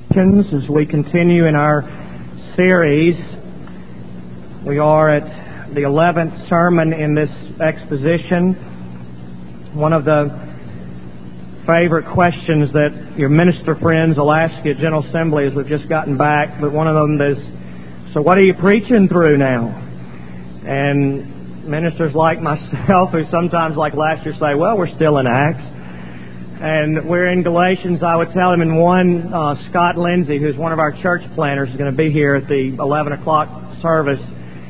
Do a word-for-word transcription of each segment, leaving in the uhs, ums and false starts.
As we continue in our series, we are at the eleventh sermon in this exposition. One of the favorite questions that your minister friends will ask you at General Assembly as we've just gotten back, but one of them is, so what are you preaching through now? And ministers like myself, who sometimes, like last year, say, well, we're still in Acts. And we're in Galatians. I would tell him in one, uh, Scott Lindsay, who's one of our church planners, is going to be here at the eleven o'clock service.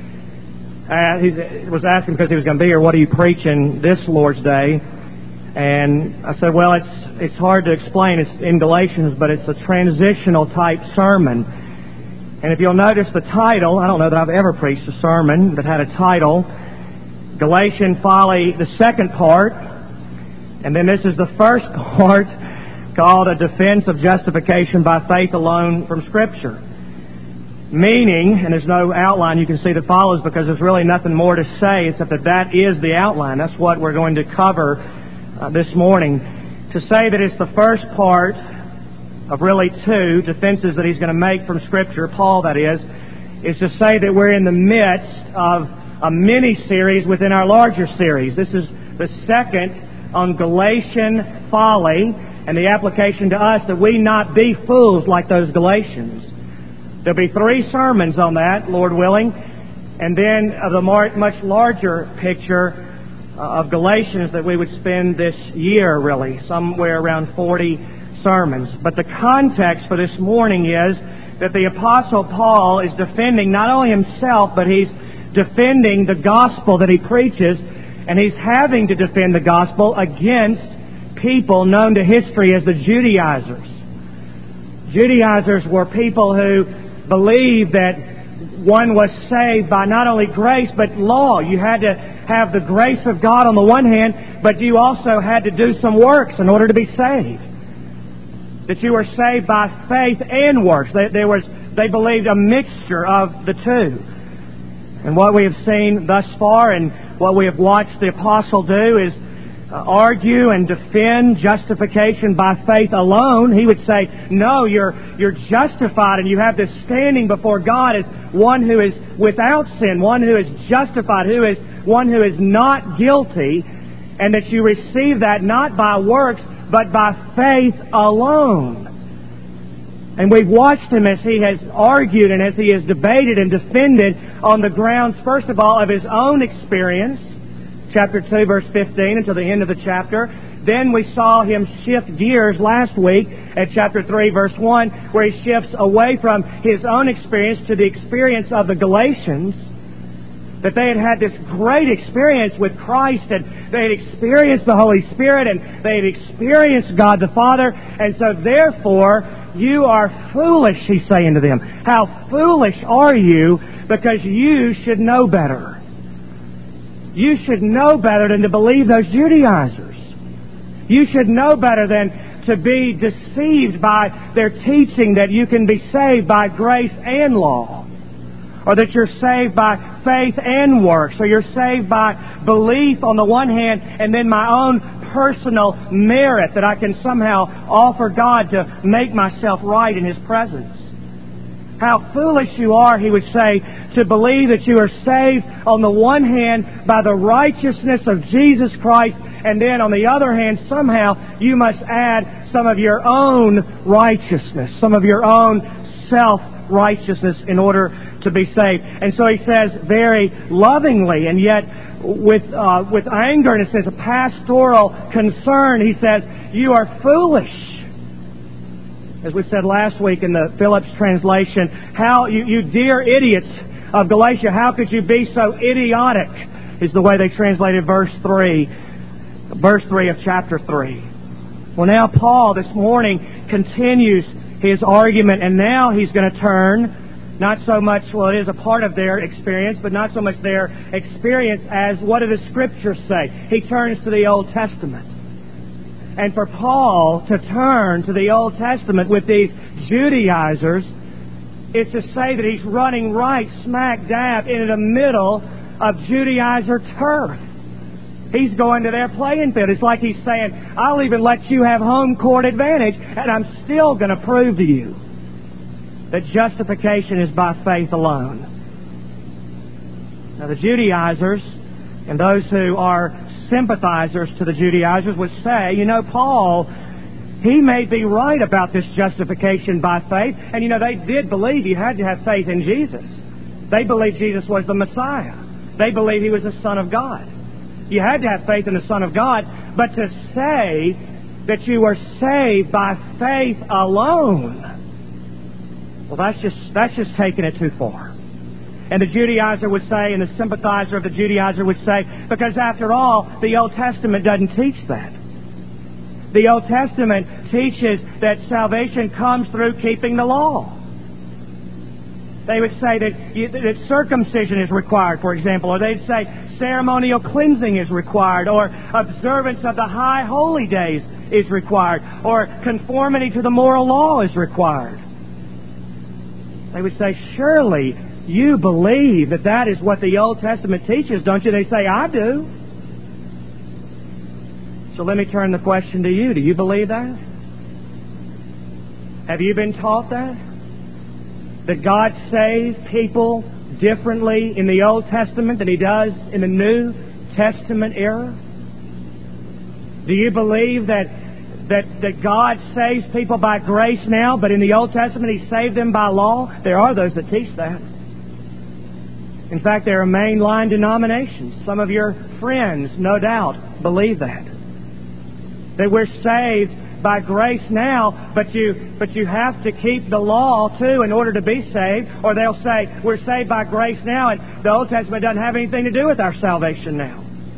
Uh, he was asking because he was going to be here, what are you preaching this Lord's Day? And I said, well, it's it's hard to explain. It's in Galatians, but it's a transitional type sermon. And if you'll notice the title, I don't know that I've ever preached a sermon that had a title, Galatian Folly, the second part. And then this is the first part, called A Defense of Justification by Faith Alone from Scripture. Meaning, and there's no outline you can see that follows because there's really nothing more to say except that that is the outline. That's what we're going to cover uh, this morning. To say that it's the first part of really two defenses that he's going to make from Scripture, Paul that is, is to say that we're in the midst of a mini-series within our larger series. This is the second on Galatian folly and the application to us that we not be fools like those Galatians. There'll be three sermons on that, Lord willing, and then of the much larger picture of Galatians that we would spend this year, really, somewhere around forty sermons. But the context for this morning is that the Apostle Paul is defending not only himself, but he's defending the gospel that he preaches. And he's having to defend the gospel against people known to history as the Judaizers. Judaizers were people who believed that one was saved by not only grace, but law. You had to have the grace of God on the one hand, but you also had to do some works in order to be saved. That you were saved by faith and works. There was, they believed, a mixture of the two. And what we have seen thus far and what we have watched the Apostle do is uh, argue and defend justification by faith alone. He would say, no, you're you're justified and you have this standing before God as one who is without sin, one who is justified, who is one who is not guilty, and that you receive that not by works, but by faith alone. And we've watched him as he has argued and as he has debated and defended on the grounds, first of all, of his own experience, chapter two, verse fifteen, until the end of the chapter. Then we saw him shift gears last week at chapter three, verse one, where he shifts away from his own experience to the experience of the Galatians, that they had had this great experience with Christ, and they had experienced the Holy Spirit, and they had experienced God the Father, and so therefore, you are foolish, he's saying to them. How foolish are you, because you should know better. You should know better than to believe those Judaizers. You should know better than to be deceived by their teaching that you can be saved by grace and law. Or that you're saved by faith and works. Or you're saved by belief on the one hand, and then my own personal merit that I can somehow offer God to make myself right in His presence. How foolish you are, he would say, to believe that you are saved on the one hand by the righteousness of Jesus Christ, and then on the other hand, somehow you must add some of your own righteousness, some of your own self-righteousness in order to be saved. And so he says very lovingly, and yet with uh, with anger, and it says a pastoral concern, he says, you are foolish. As we said last week in the Phillips translation, how you, you dear idiots of Galatia, how could you be so idiotic? Is the way they translated verse three, verse three of chapter three. Well, now Paul this morning continues his argument, and now he's going to turn not so much, well, it is a part of their experience, but not so much their experience as what do the Scriptures say. He turns to the Old Testament. And for Paul to turn to the Old Testament with these Judaizers is to say that he's running right smack dab into the middle of Judaizer turf. He's going to their playing field. It's like he's saying, I'll even let you have home court advantage, and I'm still going to prove to you that justification is by faith alone. Now, the Judaizers and those who are sympathizers to the Judaizers would say, you know, Paul, he may be right about this justification by faith. And, you know, they did believe you had to have faith in Jesus. They believed Jesus was the Messiah. They believed He was the Son of God. You had to have faith in the Son of God. But to say that you were saved by faith alone, well, that's just that's just taking it too far. And the Judaizer would say, and the sympathizer of the Judaizer would say, because after all, the Old Testament doesn't teach that. The Old Testament teaches that salvation comes through keeping the law. They would say that, you, that circumcision is required, for example, or they'd say ceremonial cleansing is required, or observance of the high holy days is required, or conformity to the moral law is required. They would say, surely you believe that that is what the Old Testament teaches, don't you? They say, I do. So let me turn the question to you. Do you believe that? Have you been taught that? That God saved people differently in the Old Testament than He does in the New Testament era? Do you believe that That, that God saves people by grace now, but in the Old Testament He saved them by law? There are those that teach that. In fact, there are mainline denominations. Some of your friends, no doubt, believe that. That we're saved by grace now, but you but you have to keep the law too in order to be saved. Or they'll say, we're saved by grace now, and the Old Testament doesn't have anything to do with our salvation now.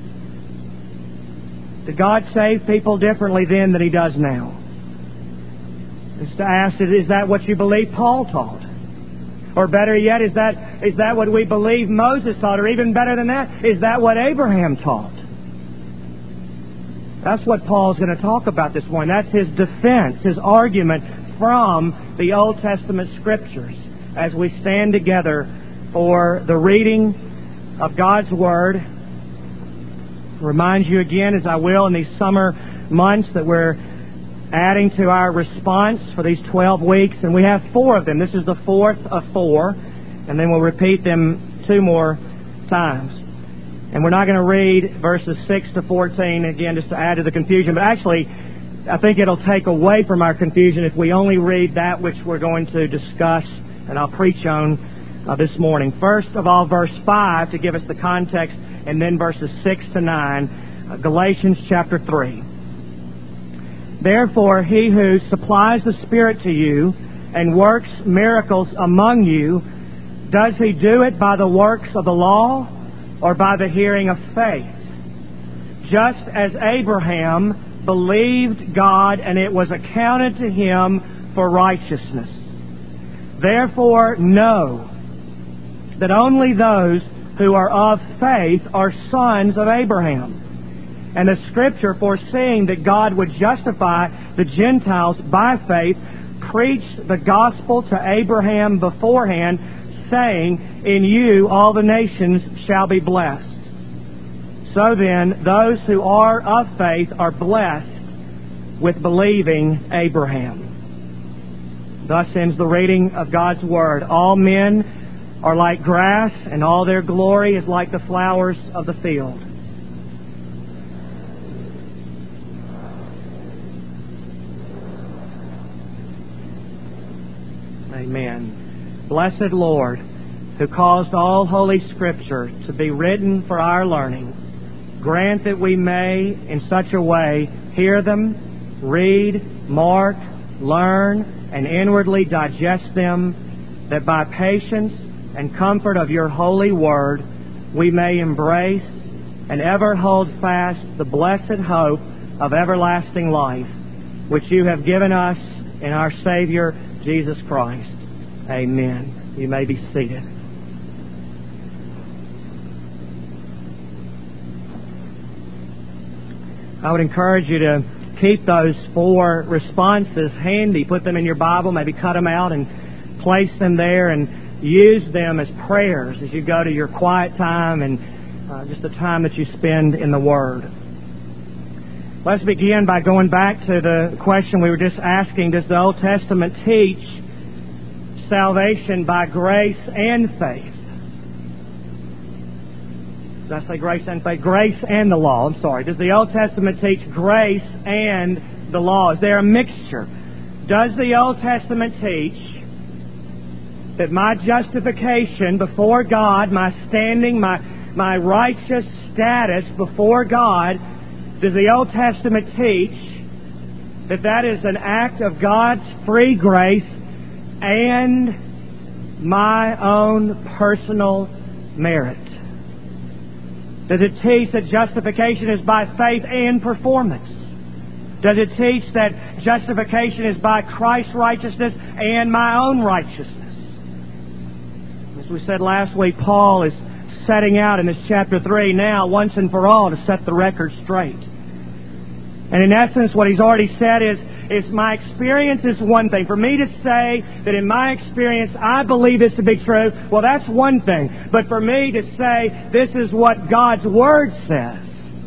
Did God save people differently then than He does now? It's to ask, is that what you believe Paul taught? Or better yet, is that is that what we believe Moses taught? Or even better than that, is that what Abraham taught? That's what Paul's going to talk about this morning. That's his defense, his argument from the Old Testament Scriptures as we stand together for the reading of God's Word. Remind you again, as I will in these summer months, that we're adding to our response for these twelve weeks, and we have four of them. This is the fourth of four, and then we'll repeat them two more times. And we're not going to read verses six to fourteen again just to add to the confusion, but actually I think it'll take away from our confusion if we only read that which we're going to discuss and I'll preach on uh, this morning. First of all, verse five to give us the context, and then verses six to nine, uh, Galatians chapter three. Therefore, He who supplies the Spirit to you and works miracles among you, does He do it by the works of the law or by the hearing of faith? Just as Abraham believed God, and it was accounted to him for righteousness. Therefore, know that only those who are of faith are sons of Abraham. And the Scripture, foreseeing that God would justify the Gentiles by faith, preached the gospel to Abraham beforehand, saying, in you all the nations shall be blessed. So then, those who are of faith are blessed with believing Abraham. Thus ends the reading of God's Word. All men are like grass, and all their glory is like the flowers of the field. Amen. Blessed Lord, who caused all Holy Scripture to be written for our learning, grant that we may, in such a way, hear them, read, mark, learn, and inwardly digest them, that by patience and comfort of your holy word, we may embrace and ever hold fast the blessed hope of everlasting life, which you have given us in our Savior, Jesus Christ. Amen. You may be seated. I would encourage you to keep those four responses handy. Put them in your Bible, maybe cut them out and place them there and use them as prayers as you go to your quiet time and uh, just the time that you spend in the Word. Let's begin by going back to the question we were just asking. Does the Old Testament teach salvation by grace and faith. Did I say grace and faith? Grace and the law. I'm sorry. Does the Old Testament teach grace and the law? Is there a mixture? Does the Old Testament teach that my justification before God, my standing, my, my righteous status before God, does the Old Testament teach that that is an act of God's free grace and my own personal merit? Does it teach that justification is by faith and performance? Does it teach that justification is by Christ's righteousness and my own righteousness? As we said last week, Paul is setting out in this chapter three now, once and for all, to set the record straight. And in essence, what he's already said is, is my experience is one thing. For me to say that in my experience I believe this to be true, well, that's one thing. But for me to say this is what God's Word says,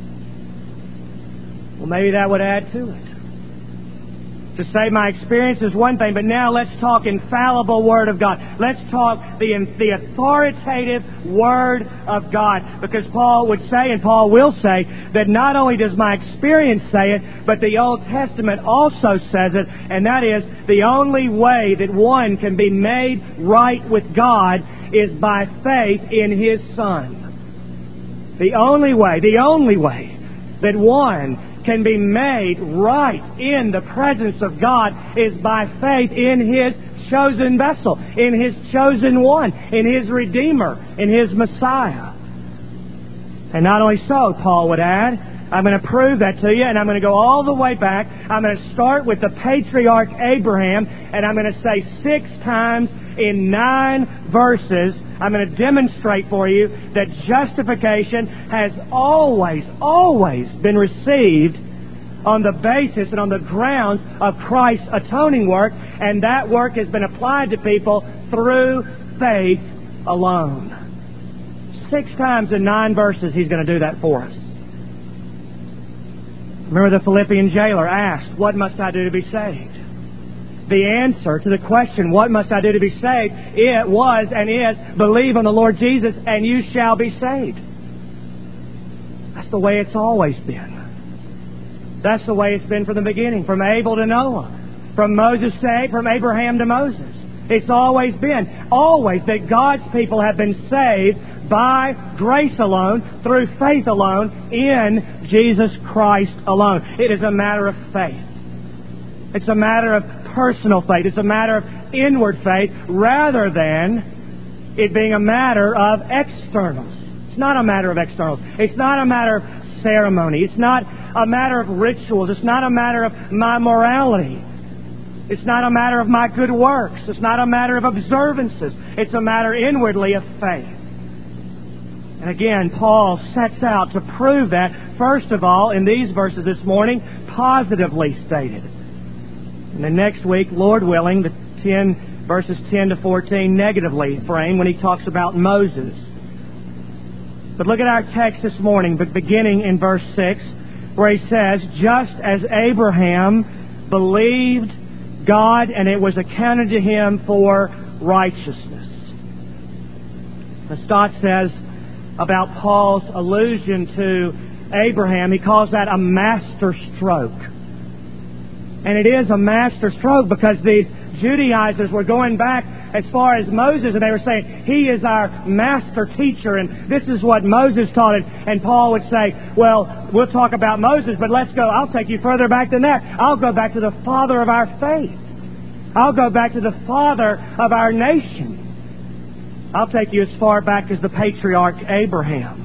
well, maybe that would add to it. To say my experience is one thing, but now let's talk infallible Word of God. Let's talk the, the authoritative Word of God. Because Paul would say, and Paul will say, that not only does my experience say it, but the Old Testament also says it, and that is the only way that one can be made right with God is by faith in His Son. The only way, the only way that one can be made right in the presence of God is by faith in His chosen vessel, in His chosen one, in His Redeemer, in His Messiah. And not only so, Paul would add, I'm going to prove that to you, and I'm going to go all the way back. I'm going to start with the patriarch Abraham, and I'm going to say six times in nine verses, I'm going to demonstrate for you that justification has always, always been received on the basis and on the grounds of Christ's atoning work, and that work has been applied to people through faith alone. Six times in nine verses He's going to do that for us. Remember the Philippian jailer asked, what must I do to be saved? The answer to the question, what must I do to be saved? It was and is, believe on the Lord Jesus and you shall be saved. That's the way it's always been. That's the way it's been from the beginning, from Abel to Noah, from Moses to Abraham, from Abraham to Moses. It's always been, always, that God's people have been saved by grace alone, through faith alone, in Jesus Christ alone. It is a matter of faith. It's a matter of personal faith. It's a matter of inward faith rather than it being a matter of externals. It's not a matter of externals. It's not a matter of ceremony. It's not a matter of rituals. It's not a matter of my morality. It's not a matter of my good works. It's not a matter of observances. It's a matter inwardly of faith. And again, Paul sets out to prove that, first of all, in these verses this morning, positively stated. And then next week, Lord willing, the ten verses ten to fourteen negatively framed when he talks about Moses. But look at our text this morning, but beginning in verse six, where he says, just as Abraham believed God and it was accounted to him for righteousness. As Stott says about Paul's allusion to Abraham, he calls that a master stroke. And it is a master stroke because these Judaizers were going back as far as Moses, and they were saying, he is our master teacher, and this is what Moses taught. And, and Paul would say, well, we'll talk about Moses, but let's go, I'll take you further back than that. I'll go back to the father of our faith. I'll go back to the father of our nation. I'll take you as far back as the patriarch Abraham.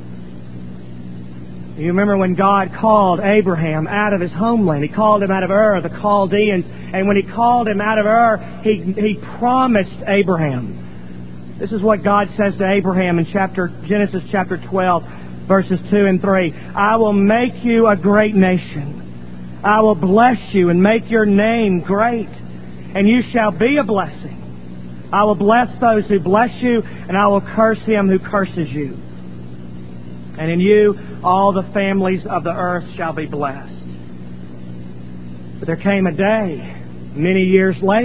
You remember when God called Abraham out of his homeland. He called him out of Ur, the Chaldeans. And when He called him out of Ur, He, he promised Abraham. This is what God says to Abraham in chapter Genesis chapter twelve, verses two and three. I will make you a great nation. I will bless you and make your name great. And you shall be a blessing. I will bless those who bless you, and I will curse him who curses you. And in you all the families of the earth shall be blessed. But there came a day, many years later,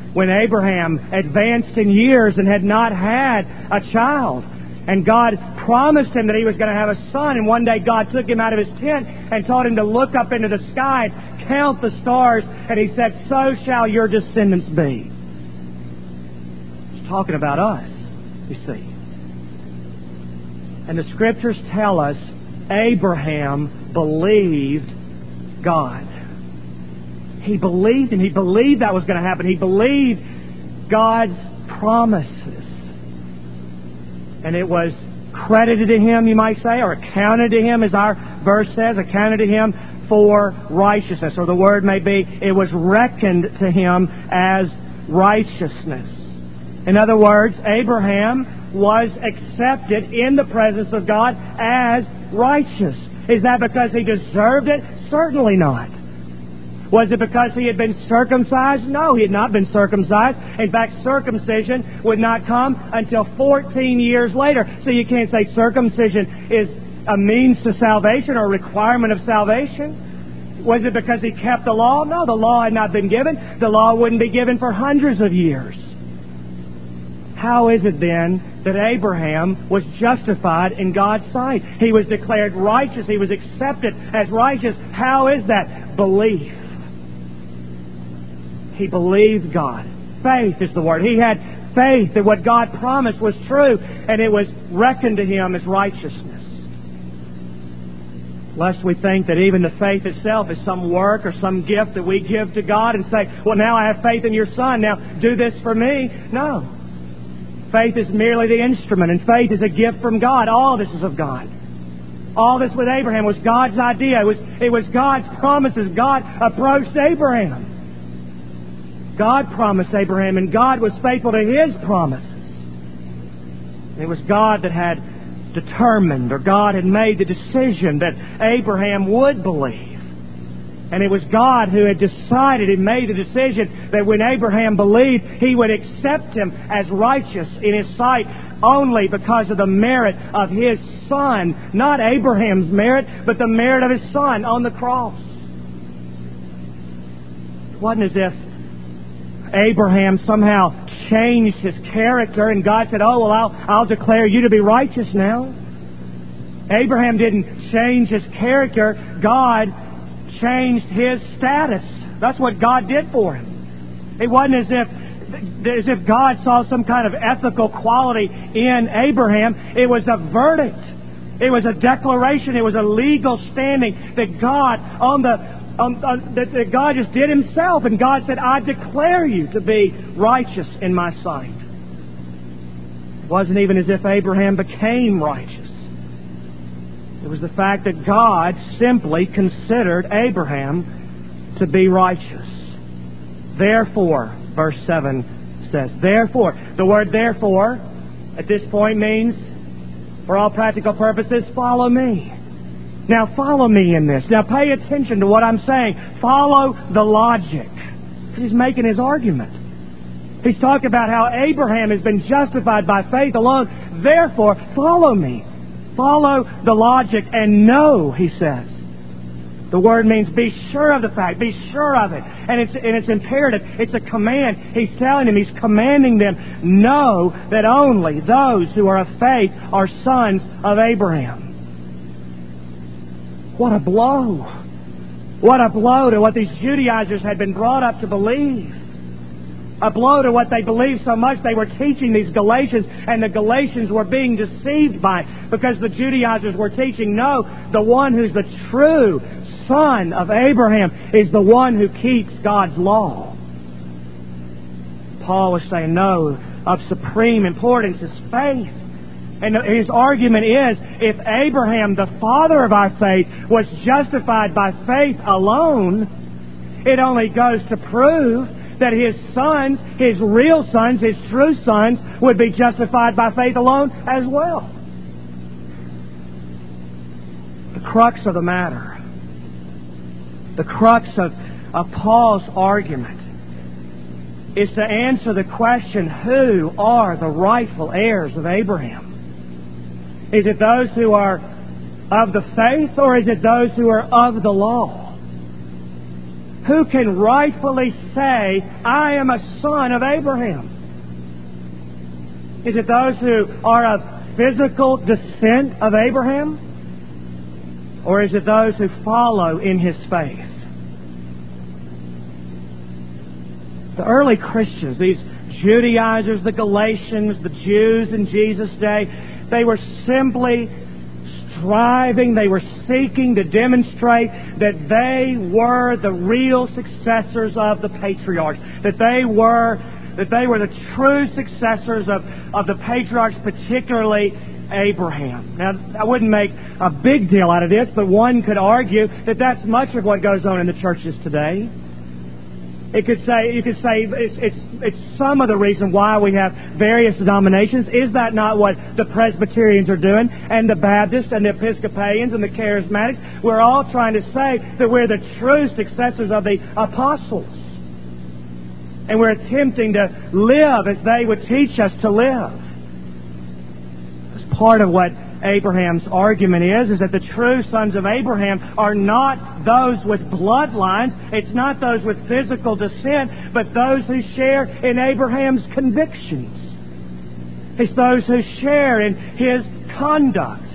when Abraham advanced in years and had not had a child. And God promised him that he was going to have a son. And one day God took him out of his tent and taught him to look up into the sky, count the stars. And He said, so shall your descendants be. He's talking about us, you see. And the Scriptures tell us Abraham believed God. He believed Him. He believed that was going to happen. He believed God's promises. And it was credited to him, you might say, or accounted to him, as our verse says, accounted to him for righteousness. Or the word may be, it was reckoned to him as righteousness. In other words, Abraham was accepted in the presence of God as righteous. Is that because he deserved it? Certainly not. Was it because he had been circumcised? No, he had not been circumcised. In fact, circumcision would not come until fourteen years later. So you can't say circumcision is a means to salvation or a requirement of salvation. Was it because he kept the law? No, the law had not been given. The law wouldn't be given for hundreds of years. How is it then that Abraham was justified in God's sight? He was declared righteous. He was accepted as righteous. How is that? Belief. He believed God. Faith is the word. He had faith that what God promised was true, and it was reckoned to him as righteousness. Lest we think that even the faith itself is some work or some gift that we give to God and say, well, now I have faith in your Son, now do this for me. No. Faith is merely the instrument, and faith is a gift from God. All this is of God. All this with Abraham was God's idea. It was, it was God's promises. God approached Abraham. God promised Abraham, and God was faithful to His promises. It was God that had determined, or God had made the decision that Abraham would believe. And it was God who had decided and made the decision that when Abraham believed, He would accept him as righteous in His sight only because of the merit of His Son. Not Abraham's merit, but the merit of His Son on the cross. It wasn't as if Abraham somehow changed his character and God said, oh, well, I'll, I'll declare you to be righteous now. Abraham didn't change his character. God changed his status. That's what God did for him. It wasn't as if as if God saw some kind of ethical quality in Abraham. It was a verdict. It was a declaration. It was a legal standing that God on the Um, uh, that, that God just did Himself. And God said, I declare you to be righteous in my sight. It wasn't even as if Abraham became righteous. It was the fact that God simply considered Abraham to be righteous. Therefore, verse seven says, therefore. The word therefore at this point means, for all practical purposes, follow me. Now follow me in this. Now pay attention to what I'm saying. Follow the logic. He's making his argument. He's talking about how Abraham has been justified by faith alone. Therefore, follow me. Follow the logic and know, he says. The word means be sure of the fact. Be sure of it. And it's, and it's imperative. It's a command. He's telling them, He's commanding them, know that only those who are of faith are sons of Abraham. What a blow. What a blow to what these Judaizers had been brought up to believe. A blow to what they believed so much they were teaching these Galatians, and the Galatians were being deceived by it because the Judaizers were teaching, no, the one who's the true son of Abraham is the one who keeps God's law. Paul was saying, no, of supreme importance is faith. And his argument is, if Abraham, the father of our faith, was justified by faith alone, it only goes to prove that his sons, his real sons, his true sons, would be justified by faith alone as well. The crux of the matter, the crux of, of Paul's argument, is to answer the question, who are the rightful heirs of Abraham? Is it those who are of the faith, or is it those who are of the law? who can rightfully say, I am a son of Abraham? Is it those who are of physical descent of Abraham? Or is it those who follow in his faith? The early Christians, these Judaizers, the Galatians, the Jews in Jesus' day, they were simply striving, they were seeking to demonstrate that they were the real successors of the patriarchs, that they were that they were the true successors of, of the patriarchs, particularly Abraham. Now, I wouldn't make a big deal out of this, but one could argue that that's much of what goes on in the churches today. It could say, you could say it's, it's, it's some of the reason why we have various denominations. Is that not what the Presbyterians are doing, and the Baptists, and the Episcopalians, and the Charismatics? We're all trying to say that we're the true successors of the apostles. And we're attempting to live as they would teach us to live. That's part of what Abraham's argument is, is that the true sons of Abraham are not those with bloodlines. It's not those with physical descent, but those who share in Abraham's convictions. It's those who share in his conduct.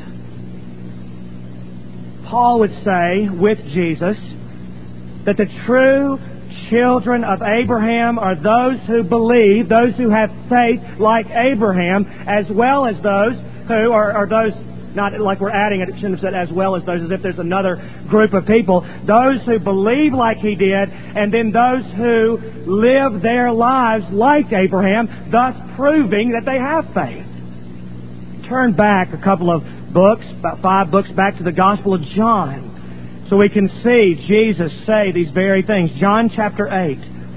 Paul would say with Jesus that the true children of Abraham are those who believe, those who have faith like Abraham, as well as those who are, are those, not like we're adding it, it shouldn't have said as well as those, as if there's another group of people, those who believe like he did, and then those who live their lives like Abraham, thus proving that they have faith. Turn back a couple of books, about five books back to the Gospel of John, so we can see Jesus say these very things. John chapter eight.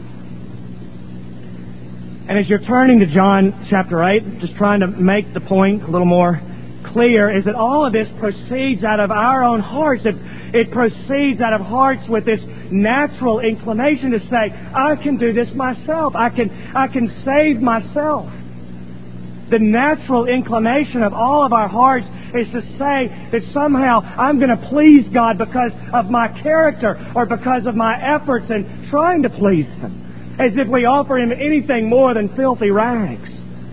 And as you're turning to John chapter eight, just trying to make the point a little more clear, is that all of this proceeds out of our own hearts. It, it proceeds out of hearts with this natural inclination to say, I can do this myself. I can, I can save myself. The natural inclination of all of our hearts is to say that somehow I'm going to please God because of my character or because of my efforts in trying to please Him. As if we offer Him anything more than filthy rags.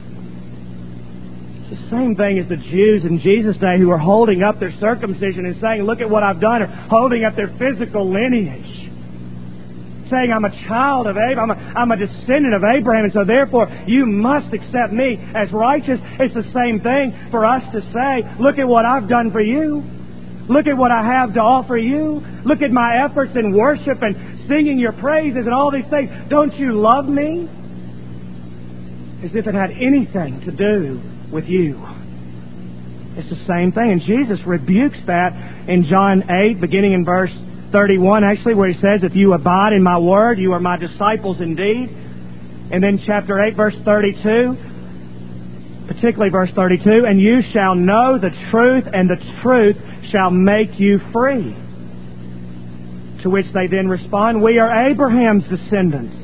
It's the same thing as the Jews in Jesus' day who were holding up their circumcision and saying, look at what I've done, or holding up their physical lineage. Saying, I'm a child of Abraham, I'm a, I'm a descendant of Abraham, and so therefore you must accept me as righteous. It's the same thing for us to say, look at what I've done for you. Look at what I have to offer you. Look at my efforts in worship and singing your praises and all these things. Don't you love me? As if it had anything to do with you. It's the same thing. And Jesus rebukes that in John eight, beginning in verse thirty-one, actually, where He says, if you abide in my word, you are my disciples indeed. And then chapter eight, verse thirty-two, particularly verse thirty-two, and you shall know the truth, and the truth shall make you free. To which they then respond, we are Abraham's descendants.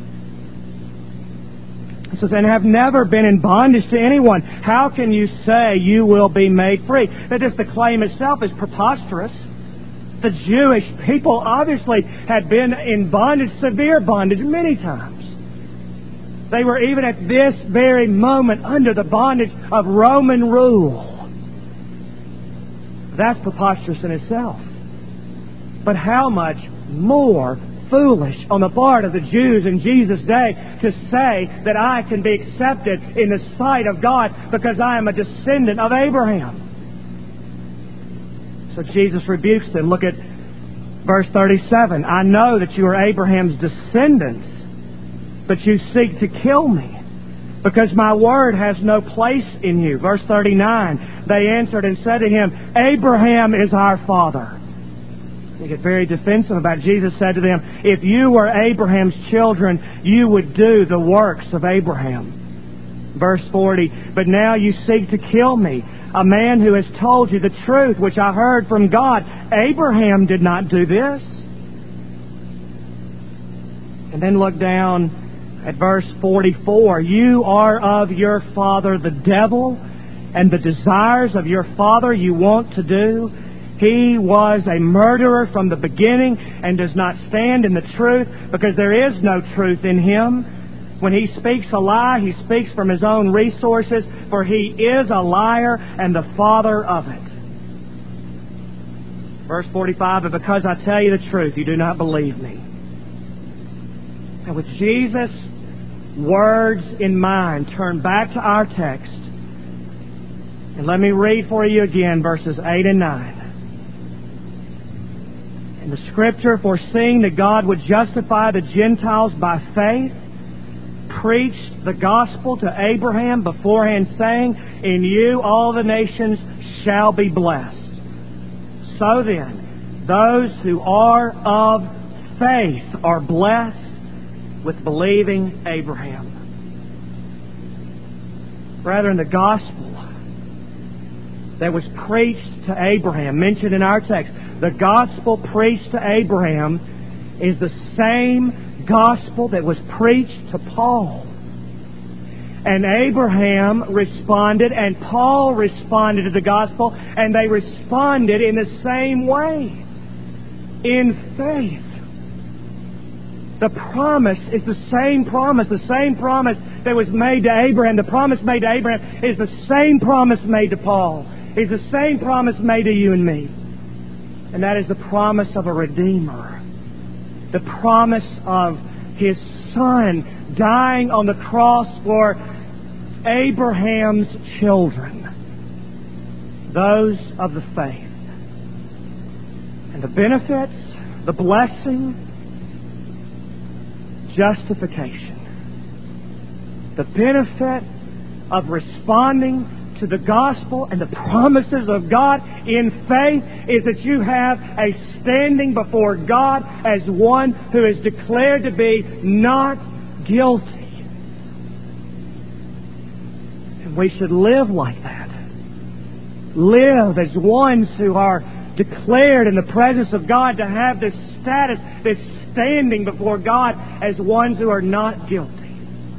It says, and have never been in bondage to anyone. How can you say you will be made free? That just the claim itself is preposterous. The Jewish people obviously had been in bondage, severe bondage, many times. They were even at this very moment under the bondage of Roman rule. That's preposterous in itself. But how much more foolish on the part of the Jews in Jesus' day to say that I can be accepted in the sight of God because I am a descendant of Abraham. So Jesus rebukes them. Look at verse thirty-seven. I know that you are Abraham's descendants, but you seek to kill me, because my word has no place in you. Verse thirty-nine. They answered and said to him, Abraham is our father. They get very defensive about it. Jesus said to them, if you were Abraham's children, you would do the works of Abraham. Verse forty. But now you seek to kill me, a man who has told you the truth, which I heard from God. Abraham did not do this. And then look down at verse forty-four. You are of your father the devil, and the desires of your father you want to do. He was a murderer from the beginning and does not stand in the truth because there is no truth in him. When he speaks a lie, he speaks from his own resources, for he is a liar and the father of it. Verse forty-five, but because I tell you the truth, you do not believe me. And with Jesus' words in mind, turn back to our text. And let me read for you again verses eight and nine. And the Scripture, foreseeing that God would justify the Gentiles by faith, preached the gospel to Abraham beforehand, saying, in you all the nations shall be blessed. So then, those who are of faith are blessed with believing Abraham. Brethren, the gospel that was preached to Abraham, mentioned in our text, the gospel preached to Abraham is the same gospel that was preached to Paul. And Abraham responded, and Paul responded to the gospel, and they responded in the same way, in faith. The promise is the same promise. The same promise that was made to Abraham. The promise made to Abraham is the same promise made to Paul. Is the same promise made to you and me. And that is the promise of a Redeemer. The promise of His Son dying on the cross for Abraham's children. Those of the faith. And the benefits, the blessing, justification. The benefit of responding to the gospel and the promises of God in faith is that you have a standing before God as one who is declared to be not guilty. And we should live like that. Live as ones who are declared in the presence of God to have this status, this standing before God as ones who are not guilty.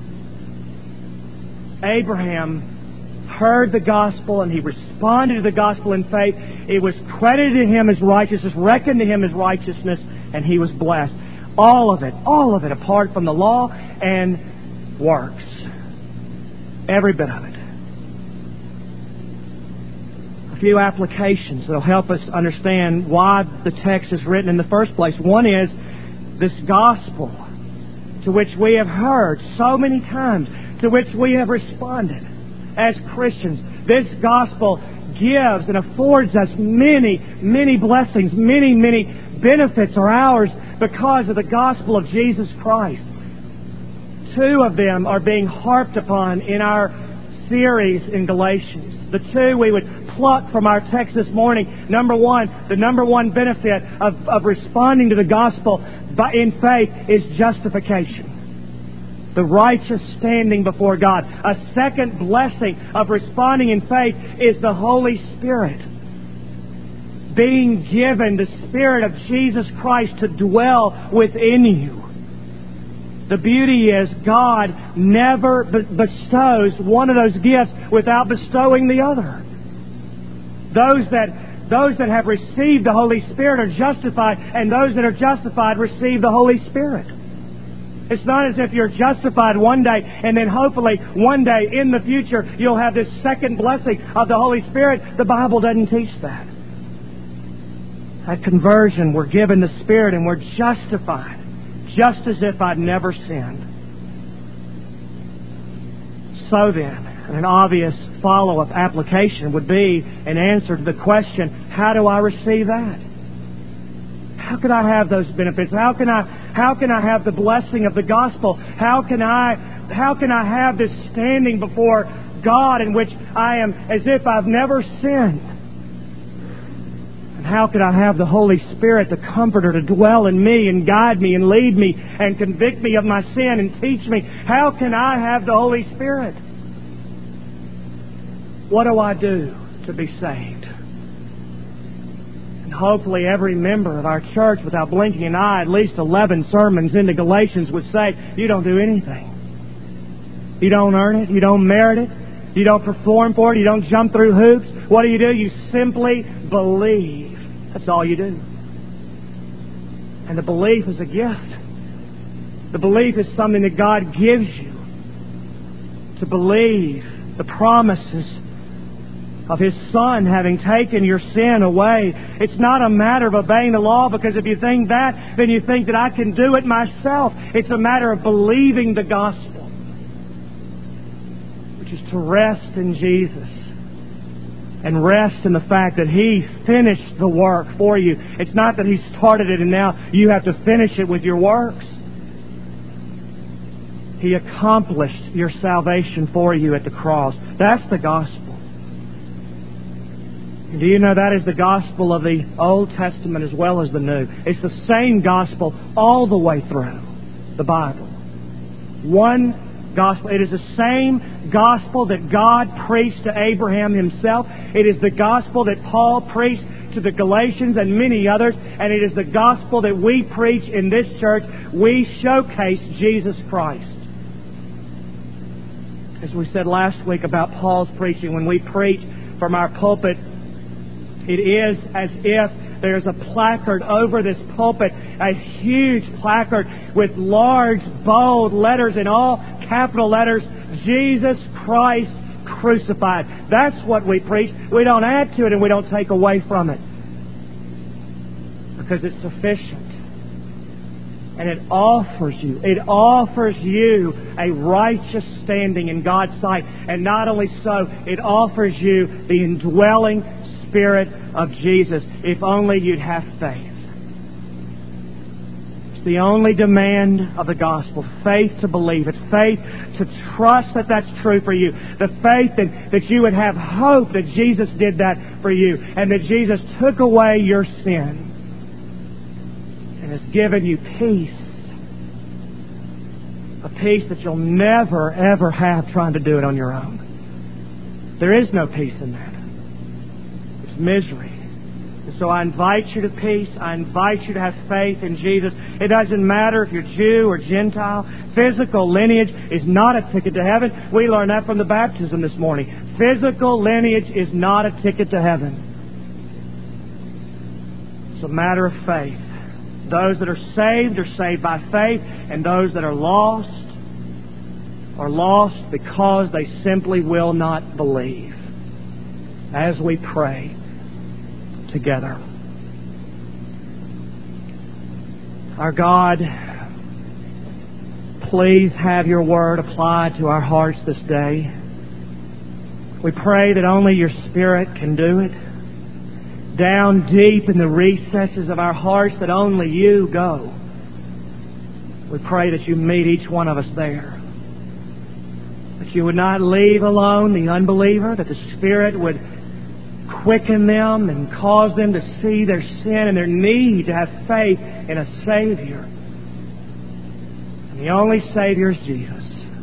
Abraham heard the gospel and he responded to the gospel in faith. It was credited to him as righteousness, reckoned to him as righteousness, and he was blessed. All of it, all of it, apart from the law and works. Every bit of it. A few applications that will help us understand why the text is written in the first place. One is this gospel to which we have heard so many times, to which we have responded as Christians. This gospel gives and affords us many, many blessings, many, many benefits are ours because of the gospel of Jesus Christ. Two of them are being harped upon in our series in Galatians. The two we would pluck from our text this morning. Number one, the number one benefit of, of responding to the gospel by, in faith is justification. The righteous standing before God. A second blessing of responding in faith is the Holy Spirit. Being given the Spirit of Jesus Christ to dwell within you. The beauty is God never bestows one of those gifts without bestowing the other. Those that, those that have received the Holy Spirit are justified, and those that are justified receive the Holy Spirit. It's not as if you're justified one day and then hopefully one day in the future you'll have this second blessing of the Holy Spirit. The Bible doesn't teach that. At conversion, we're given the Spirit and we're justified, just as if I'd never sinned. So then, an obvious follow-up application would be an answer to the question, how do I receive that? How can I have those benefits? How can I how can I have the blessing of the gospel? How can I how can I have this standing before God in which I am as if I've never sinned? And how can I have the Holy Spirit, the Comforter, to dwell in me and guide me and lead me and convict me of my sin and teach me? How can I have the Holy Spirit? What do I do to be saved? And hopefully every member of our church, without blinking an eye, at least eleven sermons into Galatians would say, you don't do anything. You don't earn it. You don't merit it. You don't perform for it. You don't jump through hoops. What do you do? You simply believe. That's all you do. And the belief is a gift. The belief is something that God gives you to believe the promises of His Son having taken your sin away. It's not a matter of obeying the law, because if you think that, then you think that I can do it myself. It's a matter of believing the gospel, which is to rest in Jesus and rest in the fact that He finished the work for you. It's not that He started it and now you have to finish it with your works. He accomplished your salvation for you at the cross. That's the gospel. Do you know that is the gospel of the Old Testament as well as the New? It's the same gospel all the way through the Bible. One gospel. It is the same gospel that God preached to Abraham himself. It is the gospel that Paul preached to the Galatians and many others. And it is the gospel that we preach in this church. We showcase Jesus Christ. As we said last week about Paul's preaching, when we preach from our pulpit, it is as if there's a placard over this pulpit, a huge placard with large, bold letters in all capital letters, Jesus Christ crucified. That's what we preach. We don't add to it and we don't take away from it, because it's sufficient. And it offers you, it offers you a righteous standing in God's sight. And not only so, it offers you the indwelling Spirit of Jesus, if only you'd have faith. It's the only demand of the gospel. Faith to believe it. Faith to trust that that's true for you. The faith that, that you would have hope that Jesus did that for you, and that Jesus took away your sin and has given you peace. A peace that you'll never, ever have trying to do it on your own. There is no peace in that. It's misery. And so I invite you to peace. I invite you to have faith in Jesus. It doesn't matter if you're Jew or Gentile. Physical lineage is not a ticket to heaven. We learned that from the baptism this morning. Physical lineage is not a ticket to heaven. It's a matter of faith. Those that are saved are saved by faith, and those that are lost are lost because they simply will not believe. As we pray together. Our God, please have Your Word applied to our hearts this day. We pray that only Your Spirit can do it. Down deep in the recesses of our hearts, that only You go. We pray that You meet each one of us there. That You would not leave alone the unbeliever, that the Spirit would quicken them and cause them to see their sin and their need to have faith in a Savior. And the only Savior is Jesus.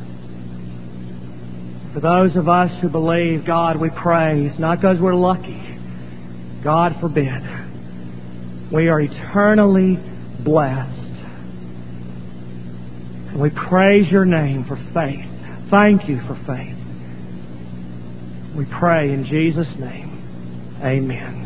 For those of us who believe, God, we pray, it's not because we're lucky. God forbid. We are eternally blessed. And we praise Your name for faith. Thank You for faith. We pray in Jesus' name. Amen.